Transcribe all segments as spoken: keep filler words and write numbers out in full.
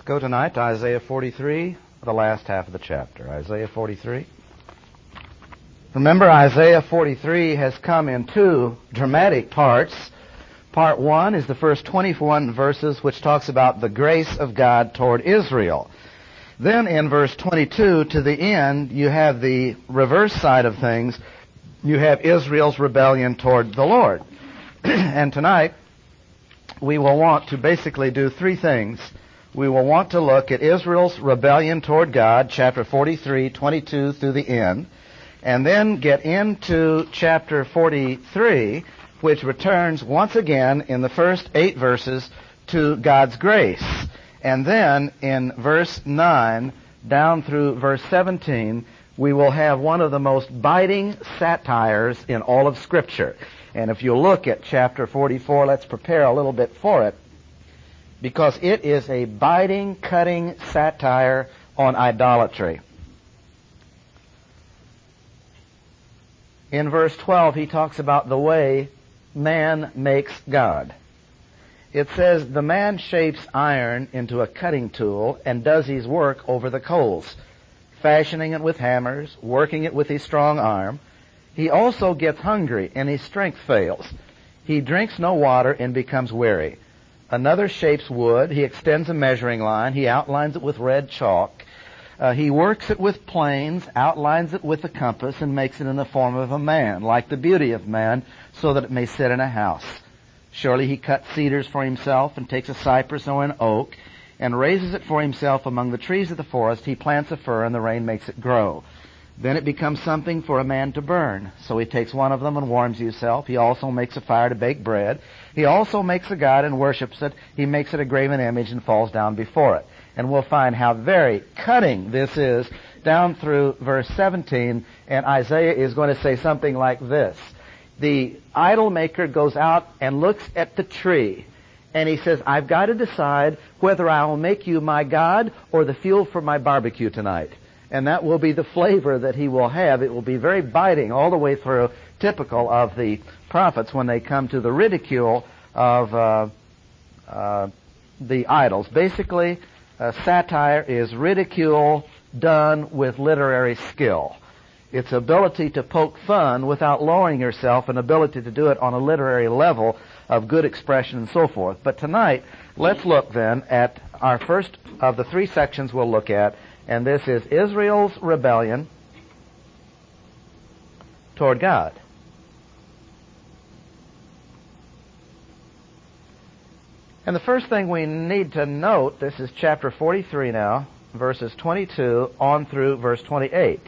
go tonight to Isaiah forty-three, the last half of the chapter. Isaiah forty-three. Remember, Isaiah forty-three has come in two dramatic parts. Part one is the first twenty-one verses, which talks about the grace of God toward Israel. Then in verse twenty-two to the end, you have the reverse side of things. You have Israel's rebellion toward the Lord. And tonight, we will want to basically do three things. We will want to look at Israel's rebellion toward God, chapter forty-three, twenty-two through the end, and then get into chapter forty-three, which returns once again in the first eight verses to God's grace. And then in verse nine down through verse seventeen, we will have one of the most biting satires in all of Scripture. And if you look at chapter forty-four, let's prepare a little bit for it, because it is a biting, cutting satire on idolatry. In verse twelve, he talks about the way man makes God. It says, the man shapes iron into a cutting tool and does his work over the coals, fashioning it with hammers, working it with his strong arm. He also gets hungry and his strength fails. He drinks no water and becomes weary. Another shapes wood. He extends a measuring line. He outlines it with red chalk. Uh, he works it with planes, outlines it with a compass, and makes it in the form of a man, like the beauty of man, so that it may sit in a house. Surely he cuts cedars for himself, and takes a cypress or an oak, and raises it for himself among the trees of the forest. He plants a fir, and the rain makes it grow. Then it becomes something for a man to burn. So he takes one of them and warms himself. He also makes a fire to bake bread. He also makes a god and worships it. He makes it a graven image and falls down before it. And we'll find how very cutting this is down through verse seventeen. And Isaiah is going to say something like this. The idol maker goes out and looks at the tree, and he says, I've got to decide whether I will make you my god or the fuel for my barbecue tonight. And that will be the flavor that he will have. It will be very biting all the way through, typical of the prophets when they come to the ridicule of uh, uh, the idols. Basically, uh, satire is ridicule done with literary skill. Its ability to poke fun without lowering yourself, an ability to do it on a literary level of good expression and so forth. But tonight, let's look then at our first of the three sections we'll look at, and this is Israel's rebellion toward God. And the first thing we need to note, this is chapter forty-three now, verses twenty-two on through verse twenty-eight.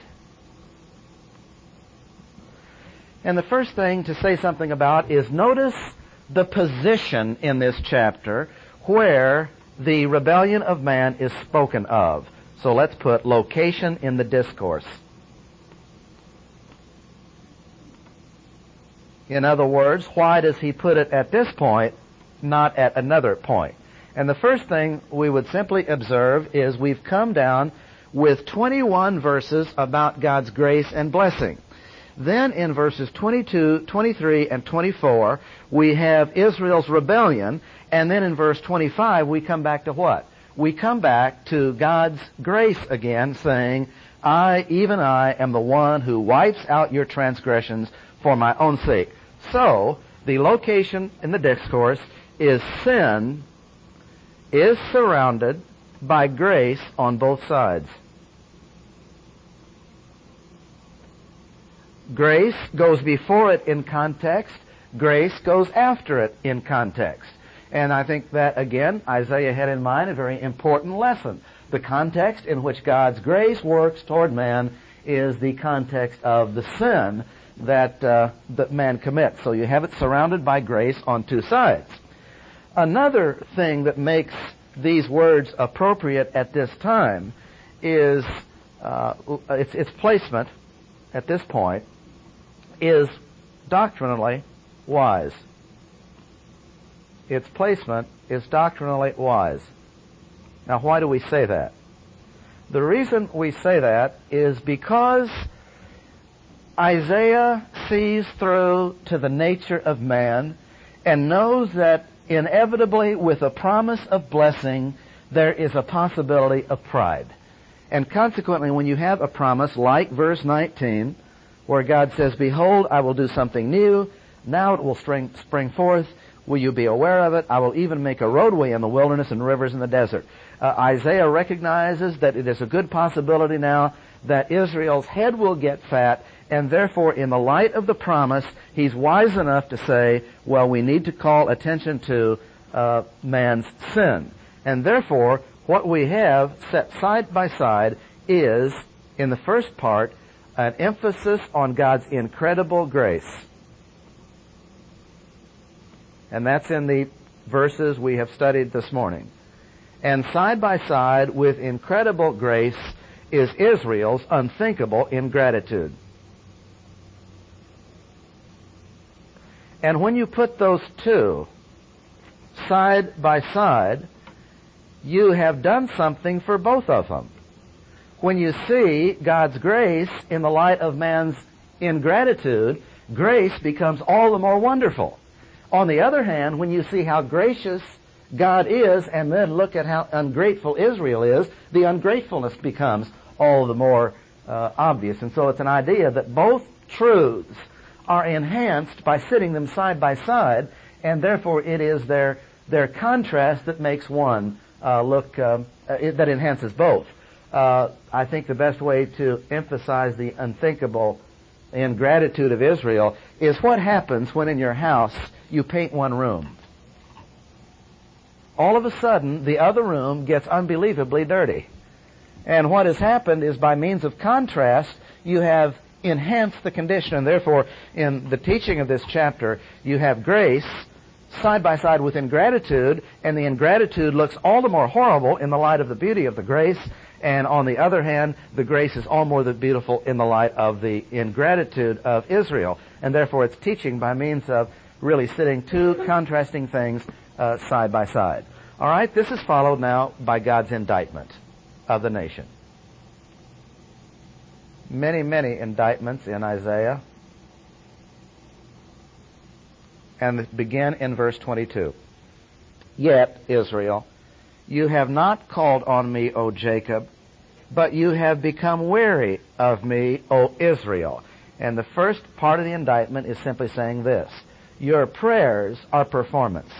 And the first thing to say something about is notice the position in this chapter where the rebellion of man is spoken of. So let's put location in the discourse. In other words, why does he put it at this point, not at another point? And the first thing we would simply observe is we've come down with twenty-one verses about God's grace and blessing. Then in verses twenty-two, twenty-three, and twenty-four, we have Israel's rebellion. And then in verse twenty-five, we come back to what? We come back to God's grace again, saying, I, even I, am the one who wipes out your transgressions for my own sake. So, the location in the discourse is sin is surrounded by grace on both sides. Grace goes before it in context. Grace goes after it in context. And I think that, again, Isaiah had in mind a very important lesson. The context in which God's grace works toward man is the context of the sin that, uh, that man commits. So you have it surrounded by grace on two sides. Another thing that makes these words appropriate at this time is uh, its, its placement at this point is doctrinally wise. Its placement is doctrinally wise. Now, why do we say that? The reason we say that is because Isaiah sees through to the nature of man and knows that inevitably with a promise of blessing, there is a possibility of pride. And consequently, when you have a promise like verse nineteen, where God says, "Behold, I will do something new. Now it will spring, spring forth. Will you be aware of it? I will even make a roadway in the wilderness and rivers in the desert." Uh, Isaiah recognizes that it is a good possibility now that Israel's head will get fat, and therefore, in the light of the promise, he's wise enough to say, well, we need to call attention to uh, man's sin. And therefore, what we have set side by side is, in the first part, an emphasis on God's incredible grace. And that's in the verses we have studied this morning. And side by side with incredible grace is Israel's unthinkable ingratitude. And when you put those two side by side, you have done something for both of them. When you see God's grace in the light of man's ingratitude, grace becomes all the more wonderful. On the other hand, when you see how gracious God is and then look at how ungrateful Israel is, the ungratefulness becomes all the more uh, obvious. And so it's an idea that both truths are enhanced by sitting them side by side, and therefore it is their their contrast that makes one uh, look, uh, it, that enhances both. Uh, I think the best way to emphasize the unthinkable ingratitude of Israel is what happens when in your house you paint one room. All of a sudden, the other room gets unbelievably dirty. And what has happened is, by means of contrast, you have enhanced the condition. And therefore, in the teaching of this chapter, you have grace side by side with ingratitude, and the ingratitude looks all the more horrible in the light of the beauty of the grace. And on the other hand, the grace is all more than beautiful in the light of the ingratitude of Israel. And therefore, it's teaching by means of really sitting two contrasting things uh, side by side. All right, this is followed now by God's indictment of the nation. Many, many indictments in Isaiah. And begin in verse twenty-two. "Yet, Israel, you have not called on me, O Jacob, but you have become weary of me, O Israel." And the first part of the indictment is simply saying this: your prayers are performance.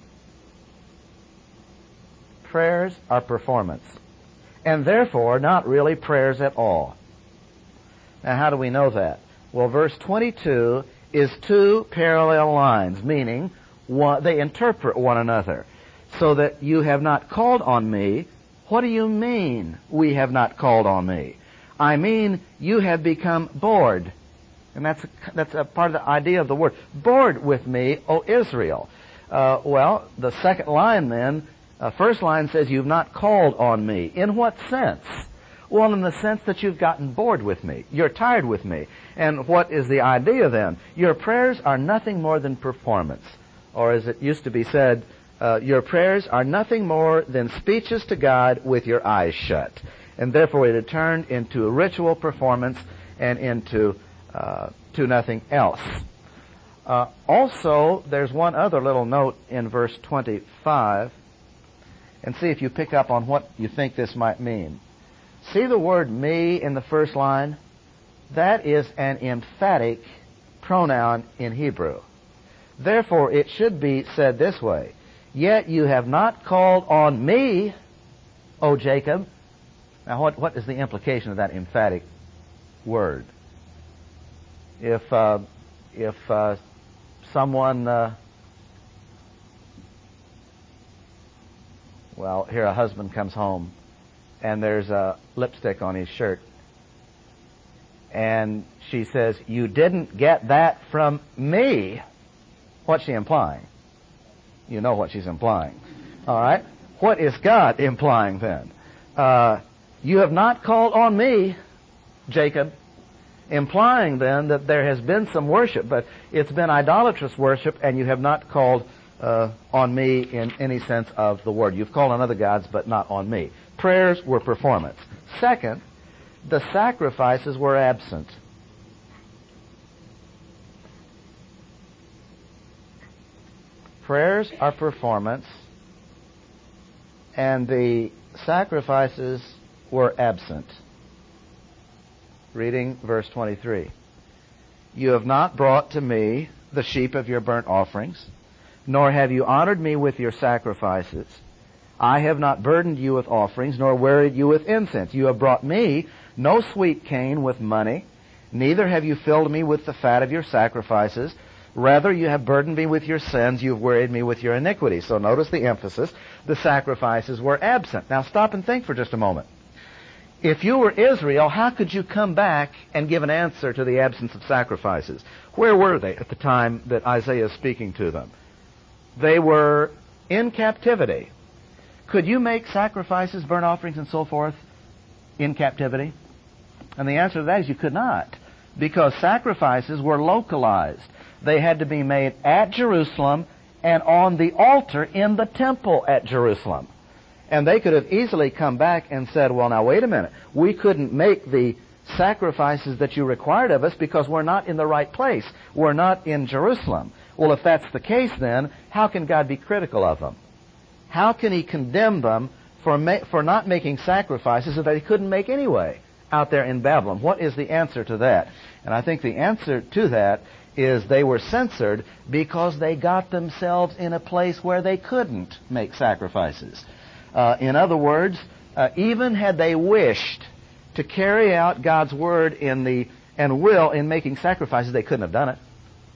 Prayers are performance. And therefore, not really prayers at all. Now, how do we know that? Well, verse twenty-two is two parallel lines, meaning one, they interpret one another. So that you have not called on me. What do you mean, we have not called on me? I mean, you have become bored. And that's a, that's a part of the idea of the word. Bored with me, O Israel. Uh, well, the second line then, uh, first line says, you've not called on me. In what sense? Well, in the sense that you've gotten bored with me. You're tired with me. And what is the idea then? Your prayers are nothing more than performance. Or as it used to be said, uh, your prayers are nothing more than speeches to God with your eyes shut. And therefore it had turned into a ritual performance and into uh, to nothing else. Uh, also, there's one other little note in verse twenty-five. And see if you pick up on what you think this might mean. See the word me in the first line? That is an emphatic pronoun in Hebrew. Therefore, it should be said this way: yet you have not called on me, O Jacob. Now, what, what is the implication of that emphatic word? If uh, if uh, someone, uh, well, here a husband comes home and there's a lipstick on his shirt, and she says, "You didn't get that from me." What's she implying? You know what she's implying. All right? What is God implying then? Uh, you have not called on me, Jacob. Implying then that there has been some worship, but it's been idolatrous worship, and you have not called uh, on me in any sense of the word. You've called on other gods, but not on me. Prayers were performance. Second, the sacrifices were absent. Prayers are performance, and the sacrifices were absent. Reading verse twenty-three. You have not brought to me the sheep of your burnt offerings, nor have you honored me with your sacrifices. I have not burdened you with offerings, nor wearied you with incense. You have brought me no sweet cane with money, neither have you filled me with the fat of your sacrifices. Rather, you have burdened me with your sins. You have wearied me with your iniquities. So notice the emphasis. The sacrifices were absent. Now stop and think for just a moment. If you were Israel, how could you come back and give an answer to the absence of sacrifices? Where were they at the time that Isaiah is speaking to them? They were in captivity. Could you make sacrifices, burnt offerings, and so forth in captivity? And the answer to that is you could not, because sacrifices were localized. They had to be made at Jerusalem and on the altar in the temple at Jerusalem. And they could have easily come back and said, well, now wait a minute. We couldn't make the sacrifices that you required of us because we're not in the right place. We're not in Jerusalem. Well, if that's the case, then how can God be critical of them? How can he condemn them for ma- for not making sacrifices that they couldn't make anyway out there in Babylon? What is the answer to that? And I think the answer to that is they were censored because they got themselves in a place where they couldn't make sacrifices. Uh, in other words, uh, even had they wished to carry out God's word in the and will in making sacrifices, they couldn't have done it.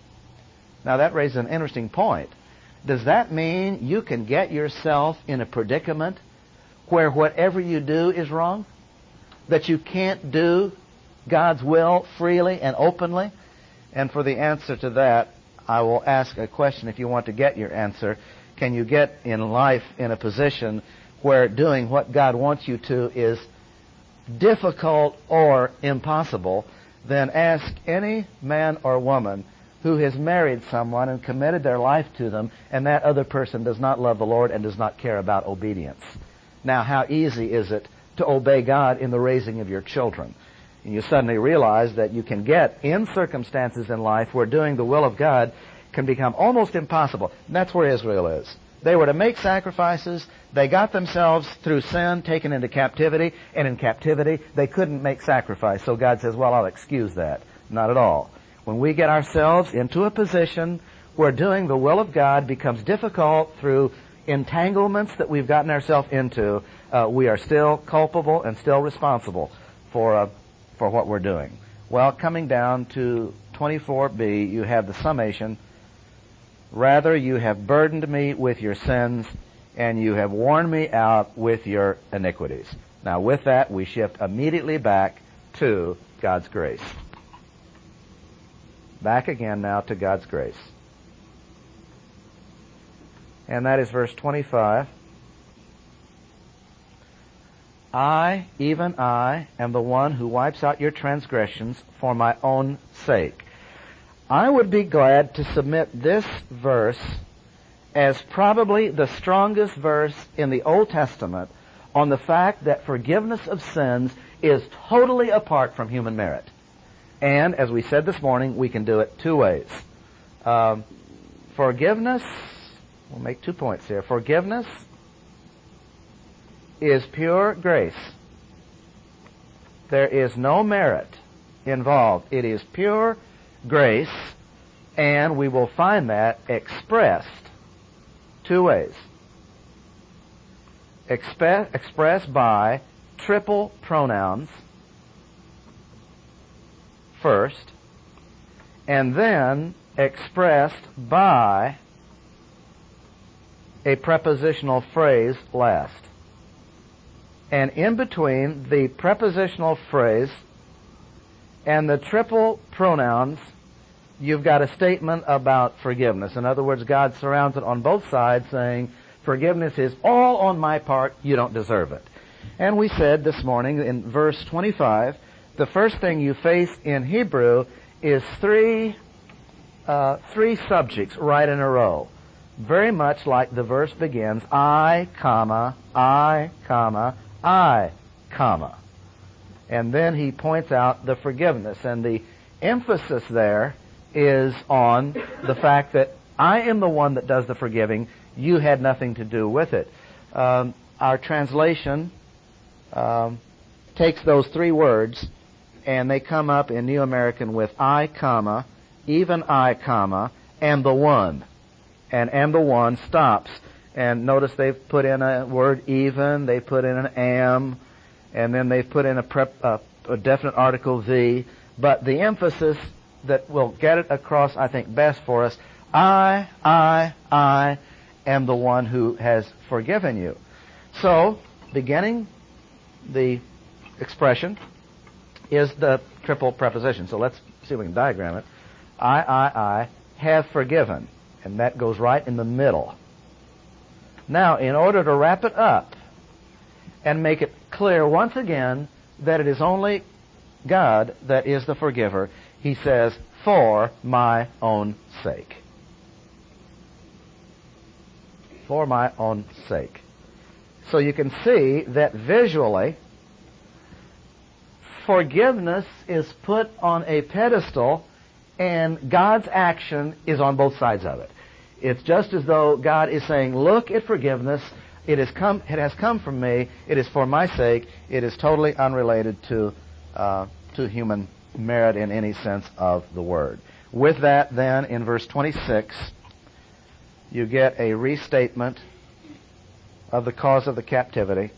Now that raises an interesting point. Does that mean you can get yourself in a predicament where whatever you do is wrong? That you can't do God's will freely and openly? And for the answer to that, I will ask a question if you want to get your answer. Can you get in life in a position where doing what God wants you to is difficult or impossible? Then ask any man or woman who has married someone and committed their life to them, and that other person does not love the Lord and does not care about obedience. Now, how easy is it to obey God in the raising of your children? And you suddenly realize that you can get in circumstances in life where doing the will of God can become almost impossible. And that's where Israel is. They were to make sacrifices. They got themselves, through sin, taken into captivity. And in captivity, they couldn't make sacrifice. So God says, well, I'll excuse that. Not at all. When we get ourselves into a position where doing the will of God becomes difficult through entanglements that we've gotten ourselves into, uh, we are still culpable and still responsible for uh, for what we're doing. Well, coming down to twenty-four b, you have the summation. Rather, you have burdened me with your sins, and you have worn me out with your iniquities. Now, with that, we shift immediately back to God's grace. Back again now to God's grace. And that is verse twenty-five. I, even I, am the one who wipes out your transgressions for my own sake. I would be glad to submit this verse as probably the strongest verse in the Old Testament on the fact that forgiveness of sins is totally apart from human merit. And, as we said this morning, we can do it two ways. Um, forgiveness, we'll make two points here. Forgiveness is pure grace. There is no merit involved. It is pure grace, and we will find that expressed two ways. Expe- expressed by triple pronouns first, and then expressed by a prepositional phrase last. And in between the prepositional phrase and the triple pronouns, you've got a statement about forgiveness. In other words, God surrounds it on both sides, saying, forgiveness is all on my part, you don't deserve it. And we said this morning in verse twenty-five, the first thing you face in Hebrew is three, uh, three subjects right in a row. Very much like the verse begins, I, comma, I, comma, I, comma. And then he points out the forgiveness. And the emphasis there is on the fact that I am the one that does the forgiving. You had nothing to do with it. Um, our translation um, takes those three words, and they come up in New American with I, comma, even I, comma, and the one. And and the one stops. And notice they've put in a word even, they put in an am, and then they've put in a, prep, uh, a definite article the. But the emphasis that will get it across, I think, best for us, I, I, I am the one who has forgiven you. So, beginning the expression is the triple preposition. So let's see if we can diagram it. I, I, I have forgiven. And that goes right in the middle. Now, in order to wrap it up and make it clear once again that it is only God that is the forgiver, he says, for my own sake. For my own sake. So you can see that visually, forgiveness is put on a pedestal, and God's action is on both sides of it. It's just as though God is saying, look at forgiveness. It has come, it has come from me. It is for my sake. It is totally unrelated to, uh, to human merit in any sense of the word. With that, then, in verse twenty-six, you get a restatement of the cause of the captivity.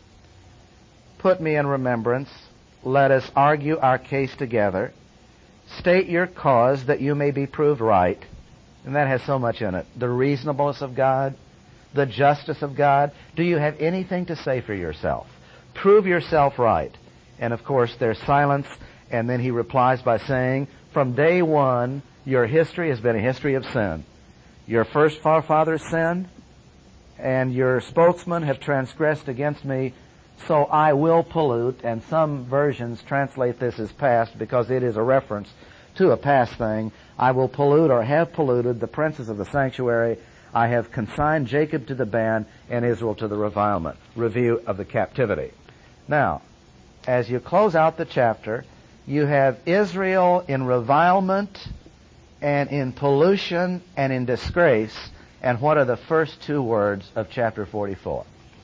Put me in remembrance. Let us argue our case together. State your cause that you may be proved right. And that has so much in it. The reasonableness of God, the justice of God. Do you have anything to say for yourself? Prove yourself right. And of course, there's silence, and then he replies by saying, from day one, your history has been a history of sin. Your first forefathers sinned, and your spokesmen have transgressed against me, so I will pollute. And some versions translate this as past because it is a reference to a past thing. I will pollute, or have polluted, the princes of the sanctuary. I have consigned Jacob to the ban and Israel to the revilement. Review of the captivity. Now, as you close out the chapter, you have Israel in revilement and in pollution and in disgrace. And what are the first two words of chapter forty-four?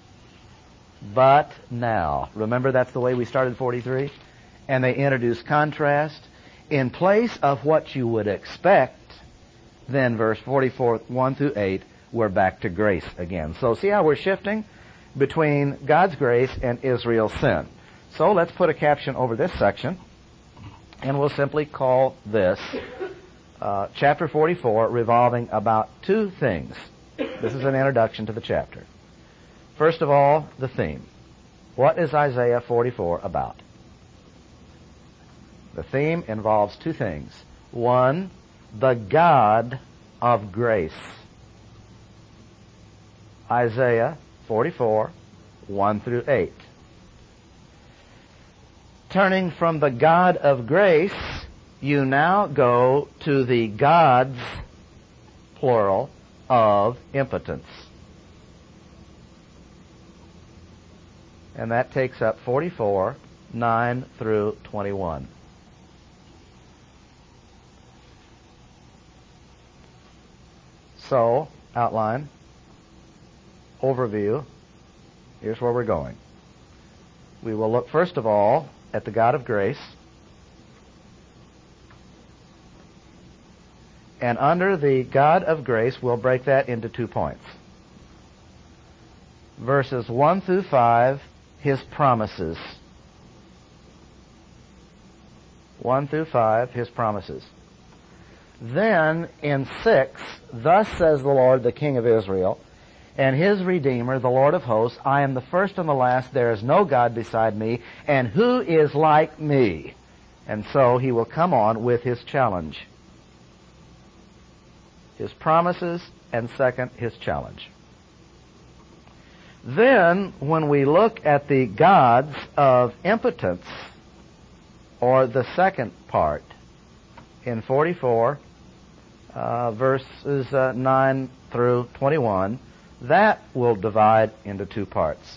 But now. Remember, that's the way we started forty-three? And they introduce contrast. In place of what you would expect, then verse forty-four, one through eight, we're back to grace again. So see how we're shifting between God's grace and Israel's sin. So let's put a caption over this section, and we'll simply call this uh, chapter forty-four, revolving about two things. This is an introduction to the chapter. First of all, the theme. What is Isaiah forty-four about? The theme involves two things. One, the God of grace. Isaiah forty-four, one through eight. Turning from the God of grace, you now go to the gods, plural, of impotence. And that takes up forty-four, nine through twenty-one. So, outline, overview, here's where we're going. We will look first of all at the God of grace. And under the God of grace, we'll break that into two points. Verses one through five, his promises. one through five, his promises. Then, in six, thus says the Lord, the King of Israel, and his Redeemer, the Lord of hosts, I am the first and the last, there is no God beside me, and who is like me? And so he will come on with his challenge. His promises, and second, his challenge. Then, when we look at the gods of impotence, or the second part, in forty-four, uh, verses uh, nine through twenty-one, that will divide into two parts.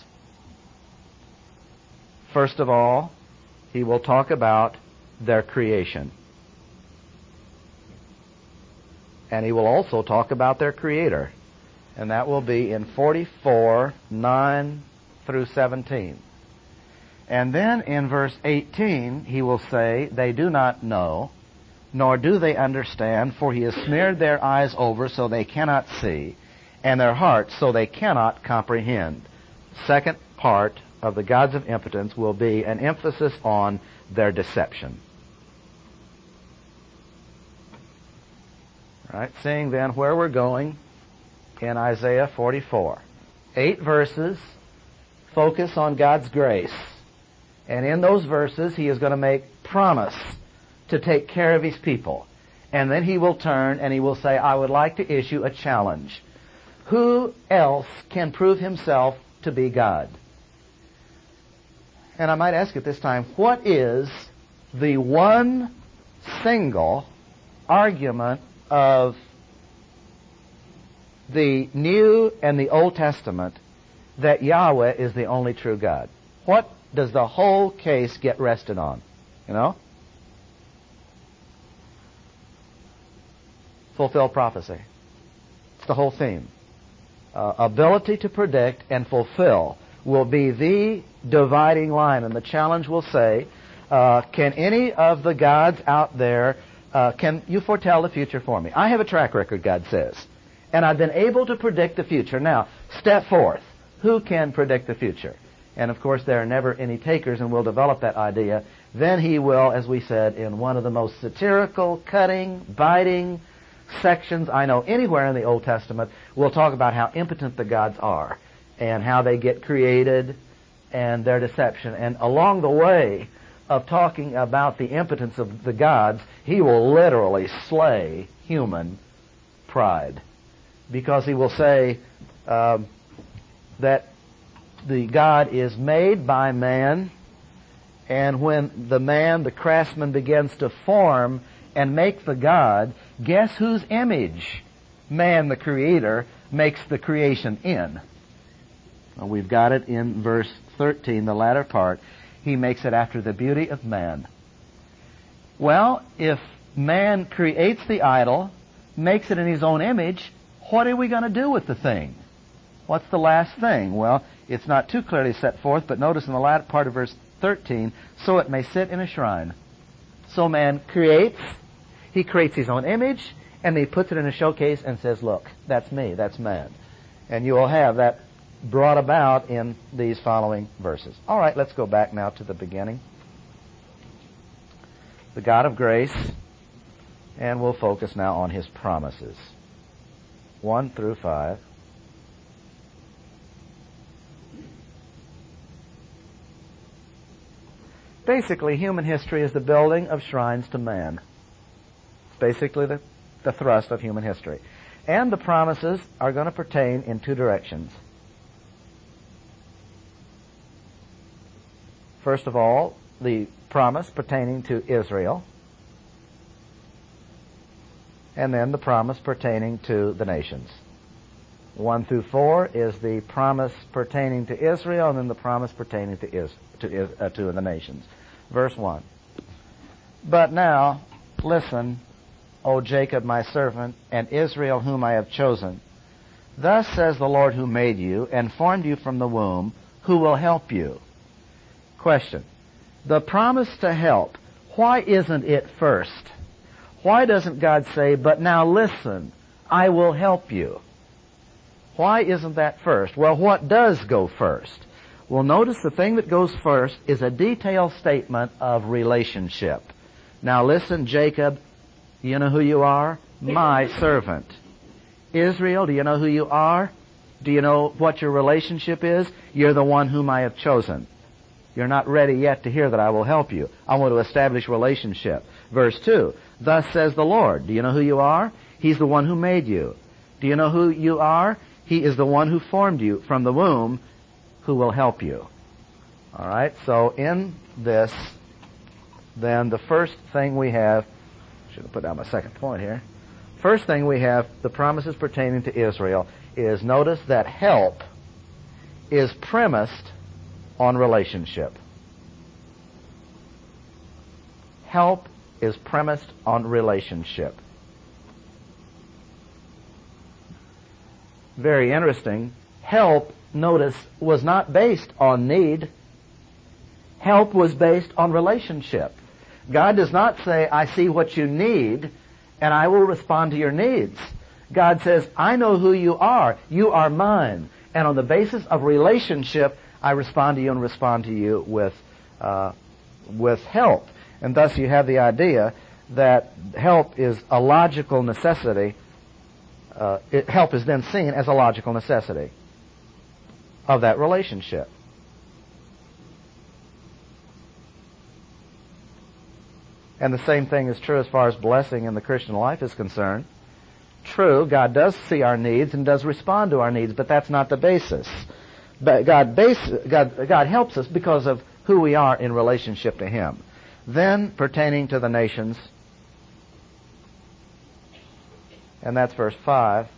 First of all, he will talk about their creation. And he will also talk about their Creator. And that will be in forty-four, nine through seventeen. And then in verse eighteen, he will say, they do not know, nor do they understand, for he has smeared their eyes over so they cannot see, and their hearts so they cannot comprehend. Second part of the gods of impotence will be an emphasis on their deception. All right, seeing then where we're going in Isaiah forty-four. Eight verses focus on God's grace. And in those verses, he is going to make promise to take care of his people. And then he will turn and he will say, I would like to issue a challenge. Who else can prove himself to be God? And I might ask at this time, what is the one single argument of the New and the Old Testament that Yahweh is the only true God? What does the whole case get rested on? You know? Fulfill prophecy. It's the whole theme. Uh, ability to predict and fulfill will be the dividing line. And the challenge will say, uh, can any of the gods out there, uh, can you foretell the future for me? I have a track record, God says. And I've been able to predict the future. Now, step forth. Who can predict the future? And of course, there are never any takers, and we'll develop that idea. Then he will, as we said, in one of the most satirical, cutting, biting sections I know anywhere in the Old Testament, we'll talk about how impotent the gods are and how they get created and their deception. And along the way of talking about the impotence of the gods, he will literally slay human pride. Because he will say um, that the God is made by man, and when the man, the craftsman, begins to form and make the God, guess whose image man, the creator, makes the creation in? Well, we've got it in verse thirteen, the latter part. He makes it after the beauty of man. Well, if man creates the idol, makes it in his own image, what are we going to do with the thing? What's the last thing? Well, it's not too clearly set forth, but notice in the latter part of verse thirteen, so it may sit in a shrine. So man creates, he creates his own image, and he puts it in a showcase and says, look, that's me, that's man. And you will have that brought about in these following verses. All right, let's go back now to the beginning. The God of grace, and we'll focus now on his promises. One through five. Basically, human history is the building of shrines to man. It's basically the, the thrust of human history. And the promises are going to pertain in two directions. First of all, the promise pertaining to Israel, and then the promise pertaining to the nations. One through four is the promise pertaining to Israel, and then the promise pertaining to is, to, uh, to the nations. Verse one. But now, listen, O Jacob my servant, and Israel whom I have chosen. Thus says the Lord who made you, and formed you from the womb, who will help you. Question. The promise to help, why isn't it first? Why doesn't God say, but now listen, I will help you? Why isn't that first? Well, what does go first? Well, notice the thing that goes first is a detailed statement of relationship. Now listen, Jacob, do you know who you are? My servant. Israel, do you know who you are? Do you know what your relationship is? You're the one whom I have chosen. You're not ready yet to hear that I will help you. I want to establish relationship. Verse two, thus says the Lord. Do you know who you are? He's the one who made you. Do you know who you are? He is the one who formed you from the womb, who will help you. All right, so in this, then the first thing we have, should have put down my second point here. First thing we have, the promises pertaining to Israel, is notice that help is premised on relationship. Help is premised on relationship. very interesting. Help, notice, was not based on need. Help was based on relationship. God does not say, I see what you need, and I will respond to your needs. God says, I know who you are. You are mine. And on the basis of relationship, I respond to you and respond to you with, uh, with help. And thus you have the idea that help is a logical necessity. Uh, it, help is then seen as a logical necessity of that relationship. And the same thing is true as far as blessing in the Christian life is concerned. True, God does see our needs and does respond to our needs, but that's not the basis. But God, base, God, God helps us because of who we are in relationship to Him. Then, pertaining to the nations, and that's verse five,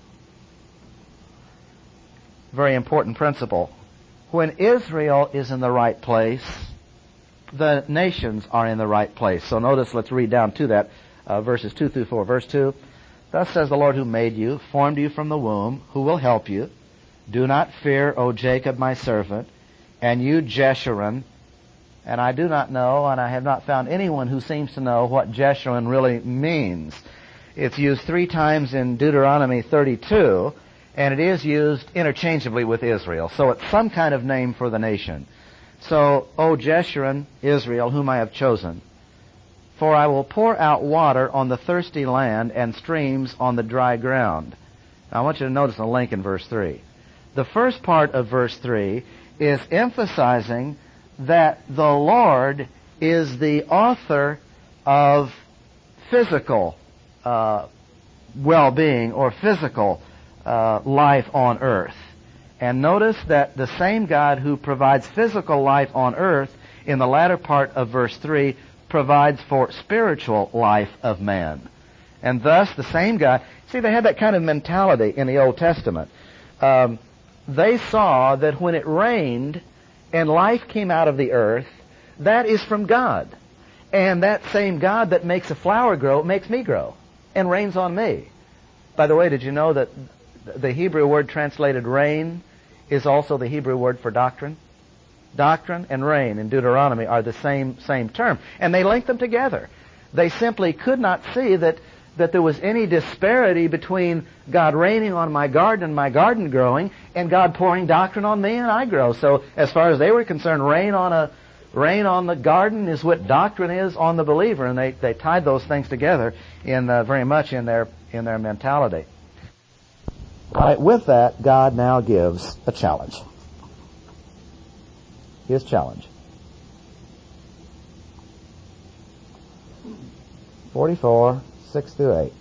very important principle. When Israel is in the right place, the nations are in the right place. So notice, let's read down to that, uh, verses two through four. Verse two, Thus says the Lord who made you, formed you from the womb, who will help you. Do not fear, O Jacob, my servant, and you, Jeshurun. And I do not know, and I have not found anyone who seems to know what Jeshurun really means. It's used three times in Deuteronomy thirty-two, and it is used interchangeably with Israel. So it's some kind of name for the nation. So, O Jeshurun, Israel, whom I have chosen, for I will pour out water on the thirsty land and streams on the dry ground. Now, I want you to notice the link in verse three. The first part of verse three is emphasizing that the Lord is the author of physical uh, well-being or physical uh, life on earth. And notice that the same God who provides physical life on earth in the latter part of verse three provides for spiritual life of man. And thus the same God, see, they had that kind of mentality in the Old Testament. Um, they saw that when it rained and life came out of the earth, that is from God. And that same God that makes a flower grow makes me grow and rains on me. By the way, did you know that the Hebrew word translated rain is also the Hebrew word for doctrine? Doctrine and rain in Deuteronomy are the same same term. And they link them together. They simply could not see that, that there was any disparity between God raining on my garden and my garden growing and God pouring doctrine on me and I grow. So as far as they were concerned, rain on a rain on the garden is what doctrine is on the believer. And they, they tied those things together in uh, very much in their in their mentality. All right, with that, God now gives a challenge. His challenge. forty-four, six through eight.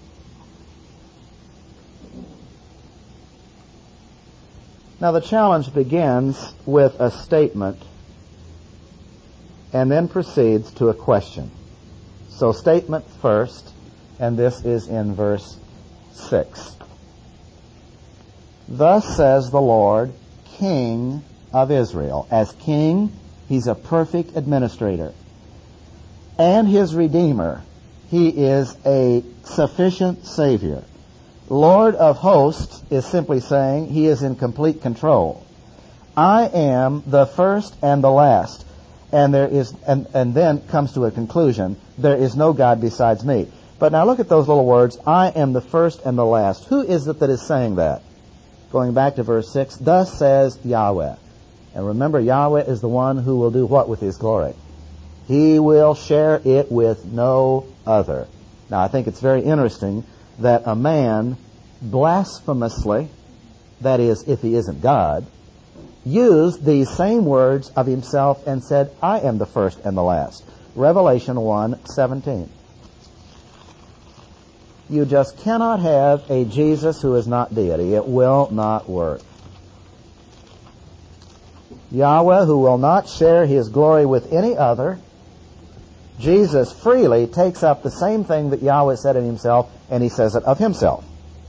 Now the challenge begins with a statement and then proceeds to a question. So statement first, and this is in verse six. Thus says the Lord, King of Israel. As king, he's a perfect administrator. And his Redeemer, he is a sufficient Savior. Lord of hosts is simply saying he is in complete control. I am the first and the last. And there is, and, and then comes to a conclusion, there is no God besides me. But now look at those little words, I am the first and the last. Who is it that is saying that? Going back to verse six, thus says Yahweh. And remember, Yahweh is the one who will do what with his glory? He will share it with no other. Now, I think it's very interesting that a man blasphemously, that is, if he isn't God, used these same words of himself and said, I am the first and the last. Revelation one seventeen. You just cannot have a Jesus who is not deity. It will not work. Yahweh, who will not share his glory with any other. Jesus freely takes up the same thing that Yahweh said in himself, and he says it of himself.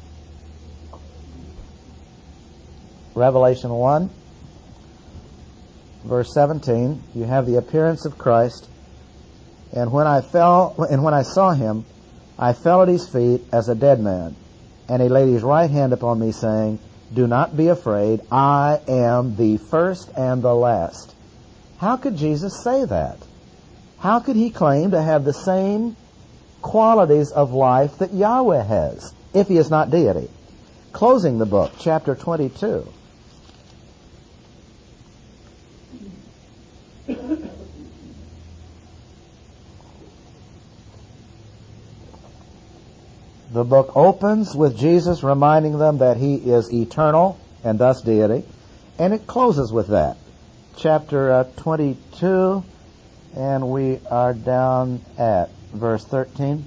Revelation one, verse seventeen, you have the appearance of Christ, and when I fell, and when I saw him, I fell at his feet as a dead man, and he laid his right hand upon me, saying, Do not be afraid. I am the first and the last. How could Jesus say that? How could he claim to have the same qualities of life that Yahweh has, if he is not deity? Closing the book, chapter twenty-two. The book opens with Jesus reminding them that he is eternal and thus deity, and it closes with that. Chapter uh, twenty-two, and we are down at verse thirteen.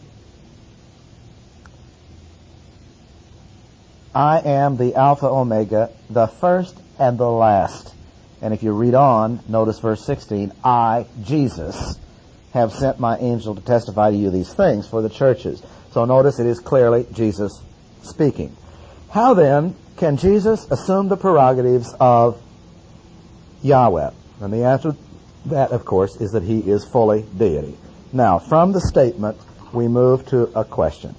I am the Alpha Omega, the first and the last. And if you read on, notice verse sixteen, I, Jesus, have sent my angel to testify to you these things for the churches. So notice it is clearly Jesus speaking. How then can Jesus assume the prerogatives of Yahweh? And the answer to that, of course, is that he is fully deity. Now, from the statement, we move to a question.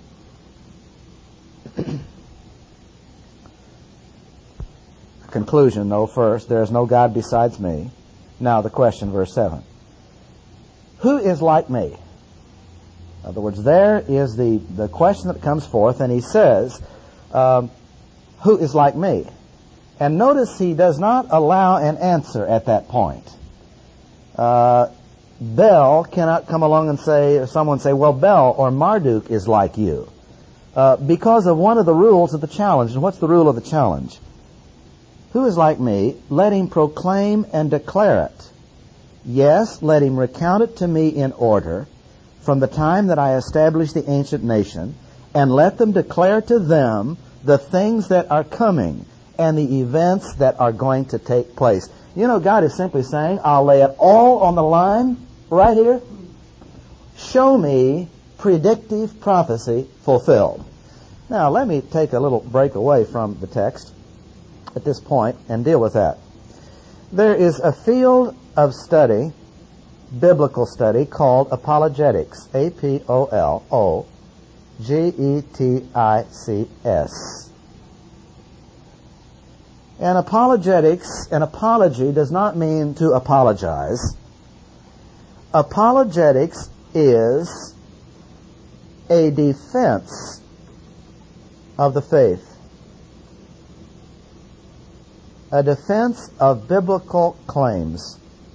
Conclusion, though, first, there is no God besides me. Now the question, verse seven. Who is like me? In other words, there is the, the question that comes forth, and he says, um, who is like me? And notice he does not allow an answer at that point. Uh, Bel cannot come along and say, or someone say, well, Bel or Marduk is like you. Uh, because of one of the rules of the challenge. And what's the rule of the challenge? Who is like me? Let him proclaim and declare it. Yes, let him recount it to me in order, from the time that I established the ancient nation, and let them declare to them the things that are coming and the events that are going to take place. You know, God is simply saying, I'll lay it all on the line right here. Show me predictive prophecy fulfilled. Now, let me take a little break away from the text at this point and deal with that. There is a field of study, biblical study, called apologetics. A P O L O G E T I C S. And apologetics, an apology does not mean to apologize. Apologetics is a defense of the faith. A defense of biblical claims.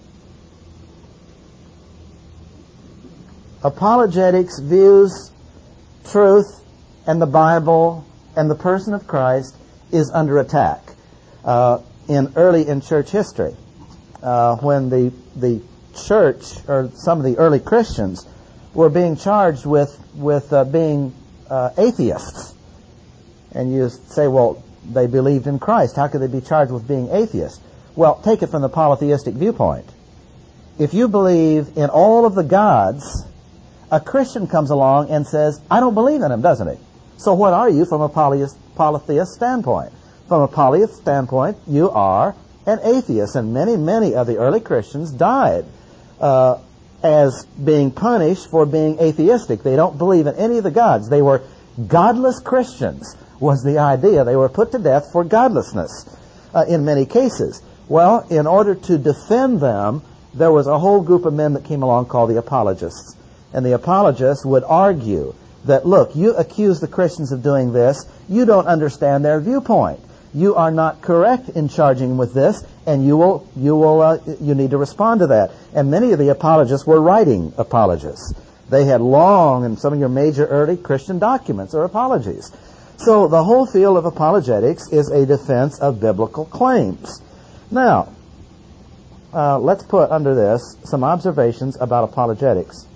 Apologetics views truth and the Bible and the person of Christ is under attack. Uh, in early in church history, uh, when the the church or some of the early Christians were being charged with with uh, being uh, atheists, and you say, well, they believed in Christ. How could they be charged with being atheists? Well, take it from the polytheistic viewpoint. If you believe in all of the gods, a Christian comes along and says, I don't believe in them, doesn't he? So what are you from a polytheist, polytheist standpoint? From a polytheist standpoint, you are an atheist, and many, many of the early Christians died uh, as being punished for being atheistic. They don't believe in any of the gods. They were godless Christians, was the idea. They were put to death for godlessness uh, in many cases. Well, in order to defend them, there was a whole group of men that came along called the apologists. And the apologists would argue that, look, you accuse the Christians of doing this. You don't understand their viewpoint. You are not correct in charging them with this, and you will, you will, uh, you need to respond to that. And many of the apologists were writing apologists. They had long, and some of your major early Christian documents are apologies. So the whole field of apologetics is a defense of biblical claims. Now, uh, let's put under this some observations about apologetics.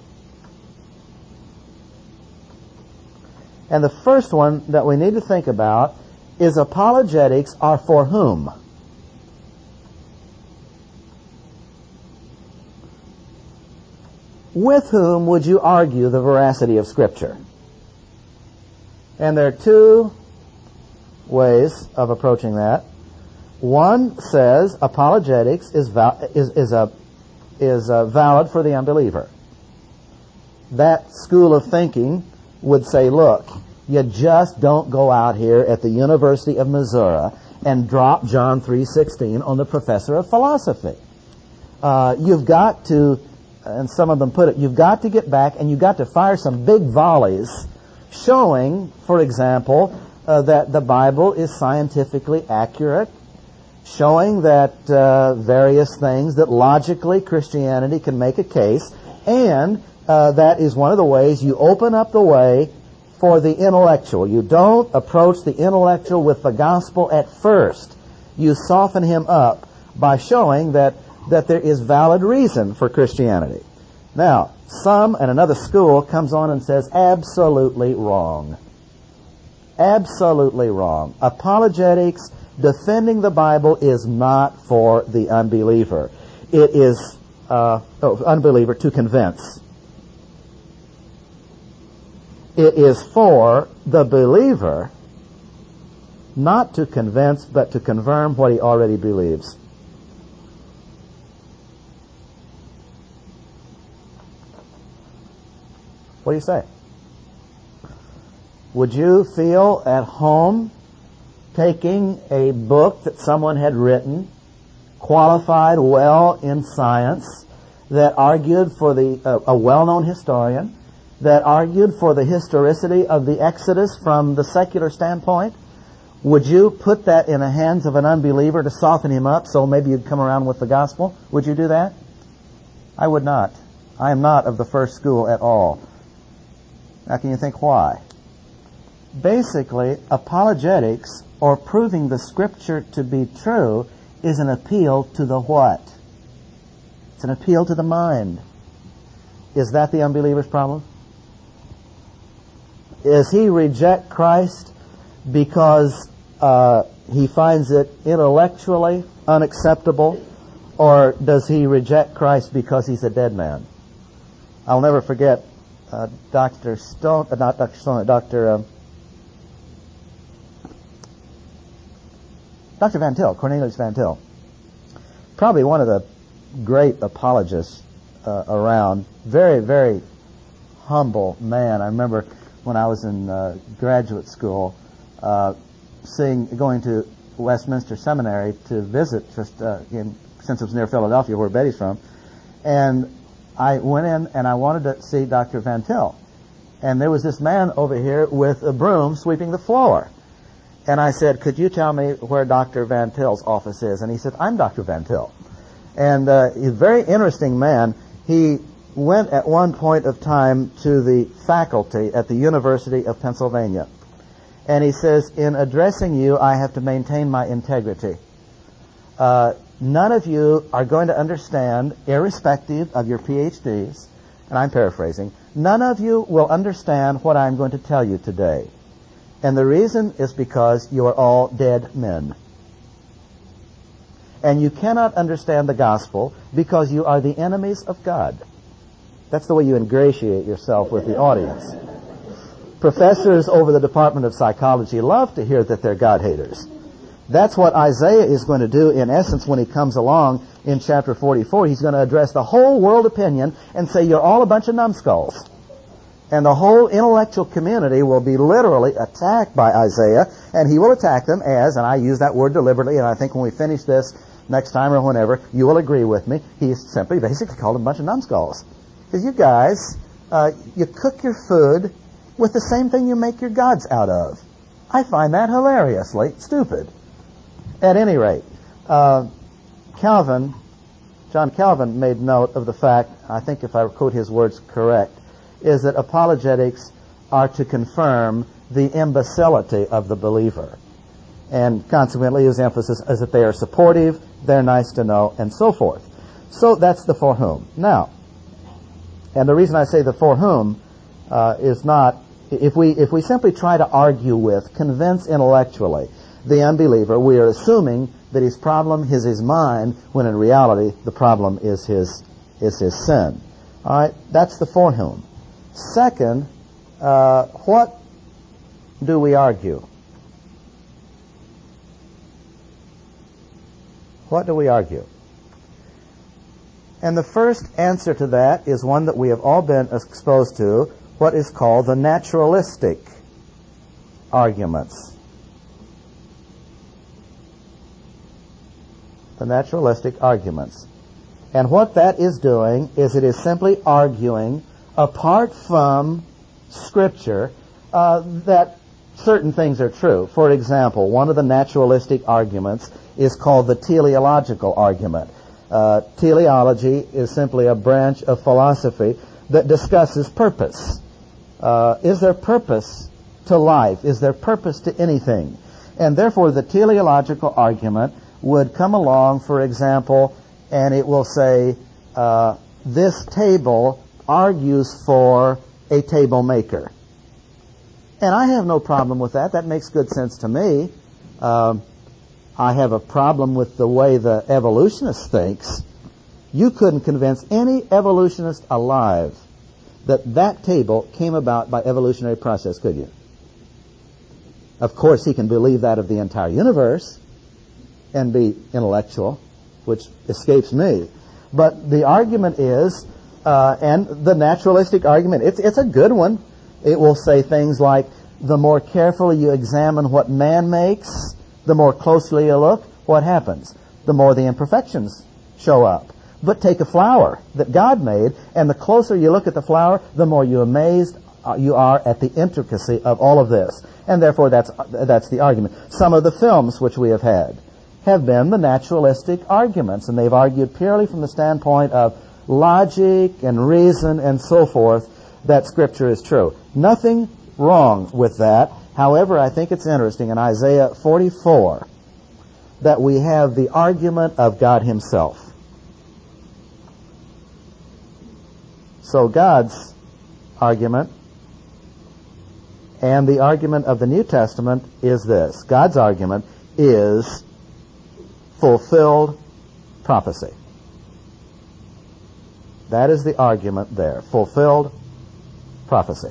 And the first one that we need to think about is apologetics are for whom? With whom would you argue the veracity of Scripture? And there are two ways of approaching that. One says apologetics is val- is, is a is a valid for the unbeliever. That school of thinking would say, look, You just don't go out here at the University of Missouri and drop John three sixteen on the professor of philosophy. Uh, you've got to, and some of them put it, you've got to get back and you've got to fire some big volleys showing, for example, uh, that the Bible is scientifically accurate, showing that uh, various things that logically Christianity can make a case, and uh, that is one of the ways you open up the way for the intellectual. You don't approach the intellectual with the gospel at first. You soften him up by showing that, that there is valid reason for Christianity. Now, some and another school comes on and says, absolutely wrong. Absolutely wrong. Apologetics, defending the Bible, is not for the unbeliever. It is, uh, oh, unbeliever to convince. It is for the believer not to convince, but to confirm what he already believes. What do you say? Would you feel at home taking a book that someone had written, qualified well in science, that argued for the uh, a well-known historian, that argued for the historicity of the Exodus from the secular standpoint? Would you put that in the hands of an unbeliever to soften him up so maybe you'd come around with the gospel? Would you do that? I would not. I am not of the first school at all. Now, can you think why? Basically, apologetics, or proving the Scripture to be true, is an appeal to the what? It's an appeal to the mind. Is that the unbeliever's problem? Does he reject Christ because uh, he finds it intellectually unacceptable, or does he reject Christ because he's a dead man? I'll never forget uh, Doctor Stone, uh, not Doctor Stone, Doctor Uh, Doctor Van Til, Cornelius Van Til, probably one of the great apologists uh, around. Very, very humble man. I remember when I was in uh, graduate school, uh, seeing going to Westminster Seminary to visit, just uh, in, since it was near Philadelphia, where Betty's from, and I went in and I wanted to see Doctor Van Til, and there was this man over here with a broom sweeping the floor. And I said, could you tell me where Doctor Van Til's office is? And he said, I'm Doctor Van Til. And uh, he's a very interesting man. He went at one point of time to the faculty at the University of Pennsylvania. And he says, in addressing you, I have to maintain my integrity. Uh, none of you are going to understand, irrespective of your P H Ds, and I'm paraphrasing, none of you will understand what I'm going to tell you today. And the reason is because you are all dead men. And you cannot understand the gospel because you are the enemies of God. That's the way you ingratiate yourself with the audience. Professors over the Department of Psychology love to hear that they're God-haters. That's what Isaiah is going to do, in essence, when he comes along in chapter forty-four. He's going to address the whole world opinion and say, you're all a bunch of numbskulls. And the whole intellectual community will be literally attacked by Isaiah, and he will attack them as, and I use that word deliberately, and I think when we finish this next time or whenever, you will agree with me, he's simply basically called them a bunch of numbskulls. Because you guys, uh, you cook your food with the same thing you make your gods out of. I find that hilariously stupid. At any rate, uh, Calvin, John Calvin made note of the fact, I think if I quote his words correct, is that apologetics are to confirm the imbecility of the believer. And consequently, his emphasis is that they are supportive, they're nice to know, and so forth. So that's the for whom. Now, and the reason I say the for whom uh, is not, if we if we simply try to argue with, convince intellectually the unbeliever, we are assuming that his problem is his mind, when in reality the problem is his is his sin. All right, that's the for whom. Second, uh, what do we argue? What do we argue? And the first answer to that is one that we have all been exposed to, what is called the naturalistic arguments. The naturalistic arguments. And what that is doing is it is simply arguing, apart from Scripture, uh, that certain things are true. For example, one of the naturalistic arguments is called the teleological argument. Uh, teleology is simply a branch of philosophy that discusses purpose. Uh, is there purpose to life? Is there purpose to anything? And therefore the teleological argument would come along, for example, and it will say, uh, this table argues for a table maker. And I have no problem with that. That makes good sense to me. Um, I have a problem with the way the evolutionist thinks. You couldn't convince any evolutionist alive that that table came about by evolutionary process, could you? Of course, he can believe that of the entire universe and be intellectual, which escapes me. But the argument is, uh, and the naturalistic argument, it's, it's a good one. It will say things like, the more carefully you examine what man makes, the more closely you look, what happens? The more the imperfections show up. But take a flower that God made, and the closer you look at the flower, the more you amazed uh, you are at the intricacy of all of this. And therefore that's, that's the argument. Some of the films which we have had have been the naturalistic arguments, and they've argued purely from the standpoint of logic and reason and so forth that Scripture is true. Nothing wrong with that. However, I think it's interesting in Isaiah forty-four that we have the argument of God Himself. So God's argument and the argument of the New Testament is this. God's argument is fulfilled prophecy. That is the argument there. Fulfilled prophecy.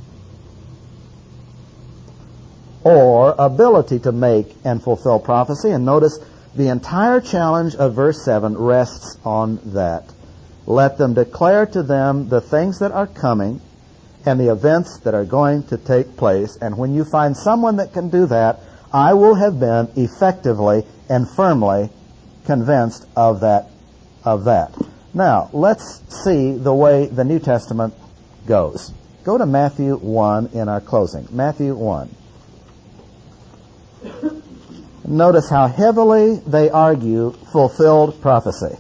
Or ability to make and fulfill prophecy. And notice the entire challenge of verse seven rests on that. Let them declare to them the things that are coming and the events that are going to take place. And when you find someone that can do that, I will have been effectively and firmly convinced of that. Of that. Now, let's see the way the New Testament goes. Go to Matthew one in our closing. Matthew one. Notice how heavily they argue fulfilled prophecy.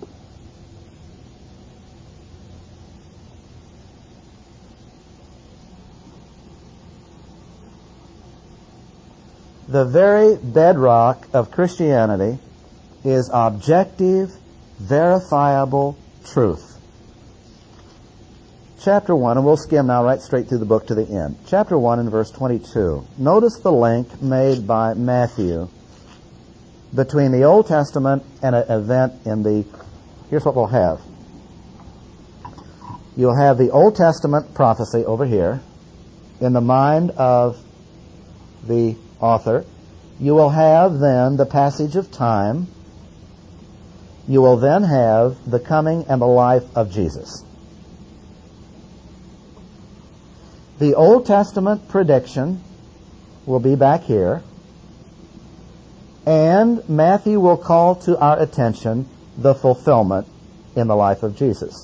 The very bedrock of Christianity is objective, verifiable truth. Chapter one, and we'll skim now right straight through the book to the end. Chapter one and verse twenty-two. Notice the link made by Matthew between the Old Testament and an event in the... Here's what we'll have. You'll have the Old Testament prophecy over here in the mind of the author. You will have then the passage of time. You will then have the coming and the life of Jesus. The Old Testament prediction will be back here, and Matthew will call to our attention the fulfillment in the life of Jesus.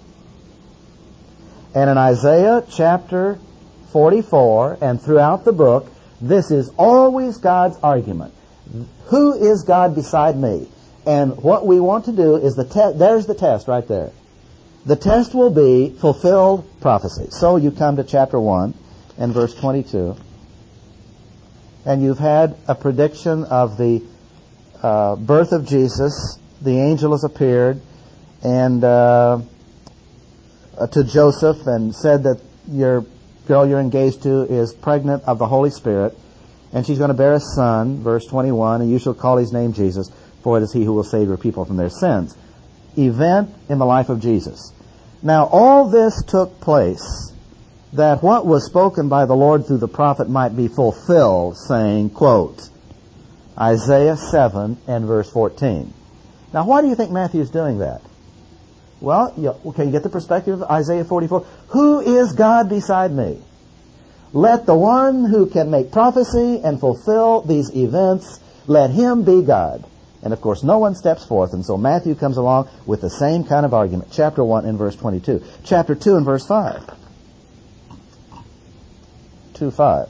And in Isaiah chapter forty-four and throughout the book, this is always God's argument. Who is God beside me? And what we want to do is the te- there's the test right there. The test will be fulfilled prophecy. So you come to chapter one and verse twenty-two, and you've had a prediction of the uh, birth of Jesus. The angel has appeared and uh, uh, to Joseph and said that your girl you're engaged to is pregnant of the Holy Spirit, and she's going to bear a son, verse twenty-one, and you shall call his name Jesus, for it is he who will save your people from their sins. Event in the life of Jesus. Now, all this took place that what was spoken by the Lord through the prophet might be fulfilled, saying, quote, Isaiah seven and verse fourteen. Now, why do you think Matthew is doing that? Well, you, okay, you get the perspective of Isaiah forty-four. Who is God beside me? Let the one who can make prophecy and fulfill these events, let him be God. And of course, no one steps forth. And so Matthew comes along with the same kind of argument. Chapter one and verse twenty-two. Chapter two and verse five. two five.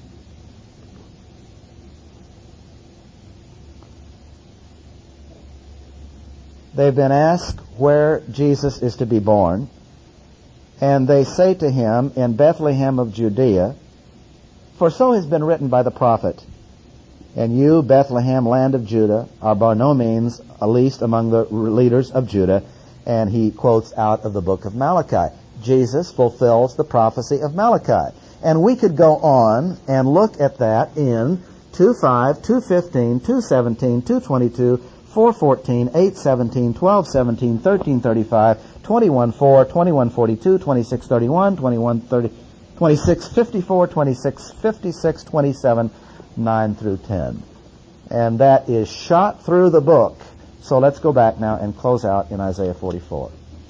They've been asked where Jesus is to be born. And they say to him, in Bethlehem of Judea, for so has been written by the prophet, and you, Bethlehem, land of Judah, are by no means least among the leaders of Judah. And he quotes out of the book of Malachi. Jesus fulfills the prophecy of Malachi. And we could go on and look at that in two five, two fifteen, two seventeen, two twenty-two, four fourteen, eight seventeen, twelve seventeen, thirteen thirty-five, twenty-one four, twenty-one forty-two, twenty-six thirty-one, twenty-one thirty, twenty-six fifty-four, twenty-six fifty-six, twenty-seven, nine through ten. And that is shot through the book. So let's go back now and close out in Isaiah forty-four.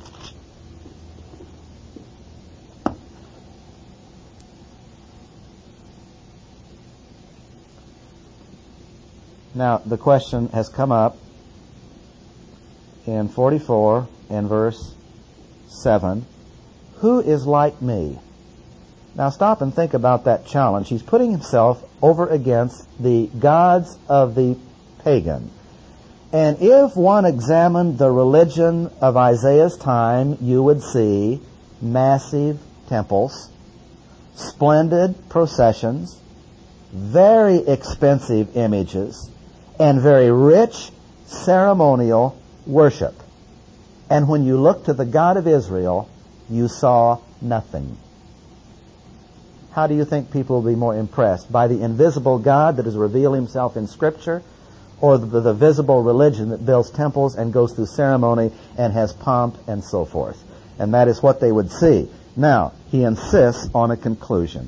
Now, the question has come up in forty-four and verse seven. Who is like me? Now stop and think about that challenge. He's putting himself over against the gods of the pagan. And if one examined the religion of Isaiah's time, you would see massive temples, splendid processions, very expensive images, and very rich ceremonial worship. And when you looked to the God of Israel, you saw nothing. How do you think people will be more impressed? By the invisible God that has revealed himself in Scripture, or the, the visible religion that builds temples and goes through ceremony and has pomp and so forth? And that is what they would see. Now, he insists on a conclusion.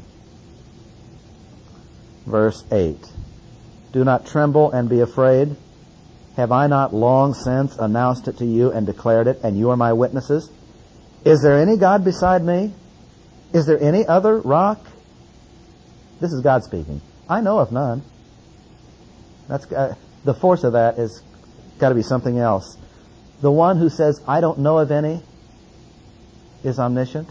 Verse eight. Do not tremble and be afraid. Have I not long since announced it to you and declared it, and you are my witnesses? Is there any God beside me? Is there any other rock? This is God speaking. I know of none. That's uh, the force of that is got to be something else. The one who says, I don't know of any, is omniscient.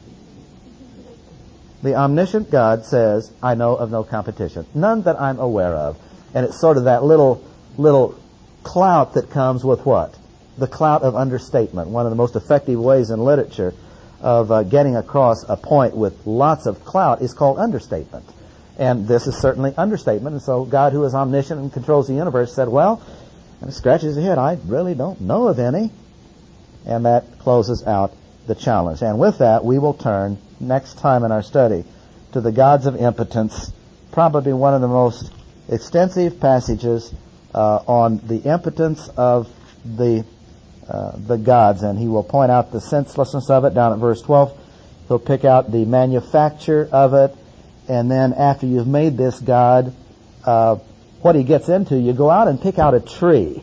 The omniscient God says, I know of no competition. None that I'm aware of. And it's sort of that little, little clout that comes with what? The clout of understatement. One of the most effective ways in literature of uh, getting across a point with lots of clout is called understatement. And this is certainly understatement. And so God, who is omniscient and controls the universe, said, well, and scratches his head, I really don't know of any. And that closes out the challenge. And with that, we will turn next time in our study to the gods of impotence, probably one of the most extensive passages uh, on the impotence of the uh, the gods, and he will point out the senselessness of it down at verse twelve. He'll pick out the manufacture of it, and then after you've made this god, uh, what he gets into, you go out and pick out a tree,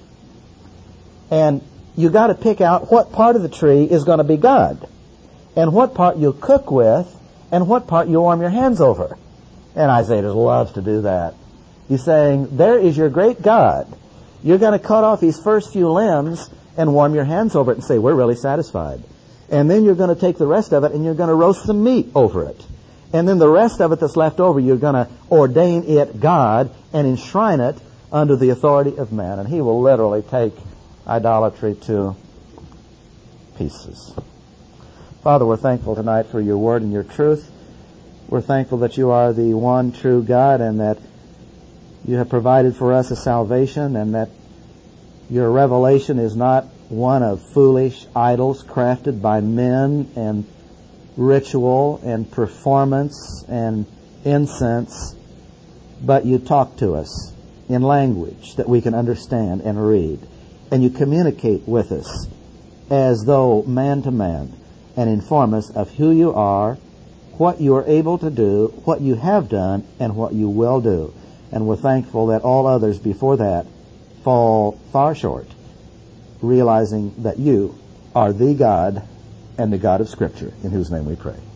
and you got to pick out what part of the tree is going to be God, and what part you'll cook with, and what part you'll warm your hands over. And Isaiah just loves to do that. He's saying, there is your great God. You're going to cut off his first few limbs and warm your hands over it and say, we're really satisfied. And then you're going to take the rest of it and you're going to roast some meat over it. And then the rest of it that's left over, you're going to ordain it God and enshrine it under the authority of man. And he will literally take idolatry to pieces. Father, we're thankful tonight for your word and your truth. We're thankful that you are the one true God and that you have provided for us a salvation, and that your revelation is not one of foolish idols crafted by men and ritual and performance and incense, but you talk to us in language that we can understand and read, and you communicate with us as though man to man and inform us of who you are, what you are able to do, what you have done, and what you will do. And we're thankful that all others before that fall far short, realizing that you are the God and the God of Scripture, in whose name we pray.